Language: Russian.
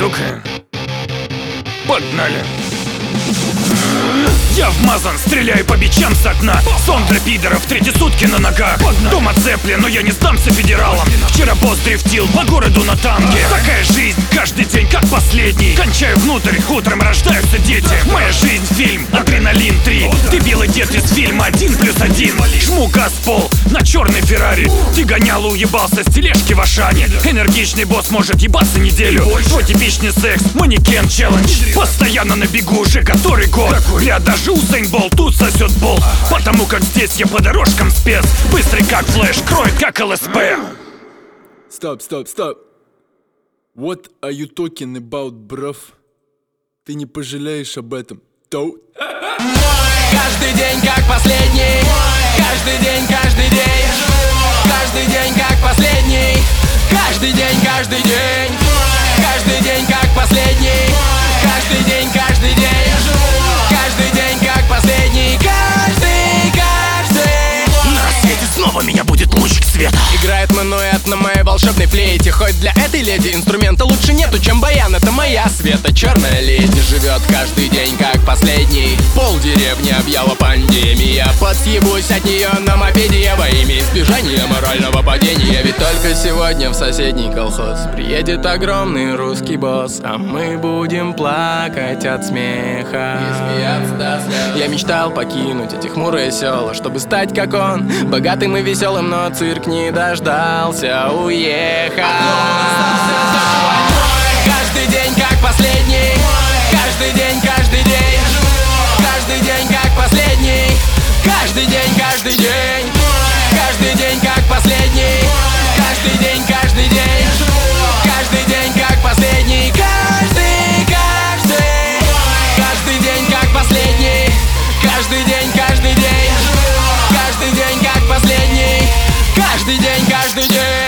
сука. Погнали. Я вмазан, стреляю по бичам с окна. Сон для пидоров, третьи сутки на ногах. Дом оцеплен, но я не сдамся федералам. Вчера босс дрифтил по городу на танке. Такая жизнь, каждый день как последний. Кончаю внутрь, утром рождаются дети. Моя жизнь фильм, адреналин 3. Ты белый дед из фильма 1+1. Жму газ в пол на черный Феррари. Ты гонял и уебался с тележки в Ашане. Энергичный босс может ебаться неделю. Твой типичный секс, манекен челлендж. Постоянно на бегу уже который год. Бля, даже Усейн Болт тут сосет бол. Потому как здесь я по дорожкам спец. Быстрый как флэш, кроет как ЛСП. Стоп. What are you talking about, bruv? Ты не пожалеешь об этом. Каждый день как последний. Каждый день, каждый день. Каждый день как последний. Каждый день, каждый день. Каждый день как последний. Каждый день, каждый день. Каждый день как последний. Каждый. На рассвете снова меня будет лучик света. Играет мануэт на моей волшебной флейте. Хоть для этой леди инструмента лучше нету, чем баян. Это моя Света, черная леди. Живет каждый день как последний. Пол деревни объяла пандемия. Подсъебусь от нее на мопеде во имя избежания морального падения. Ведь только сегодня в соседний колхоз приедет огромный русский босс, а мы будем плакать от смеха и смеяться до слез. Я мечтал покинуть эти хмурые села, чтобы стать как он, богатым и веселым, но цирк не дождался, уехал. Каждый день как последний. Каждый день, каждый день. Каждый день как последний. Каждый день, каждый день. Каждый день как последний. Каждый день, каждый день. Каждый день как последний. Каждый. Каждый день как последний. Каждый день, каждый день. Каждый день как последний. Каждый день, каждый день.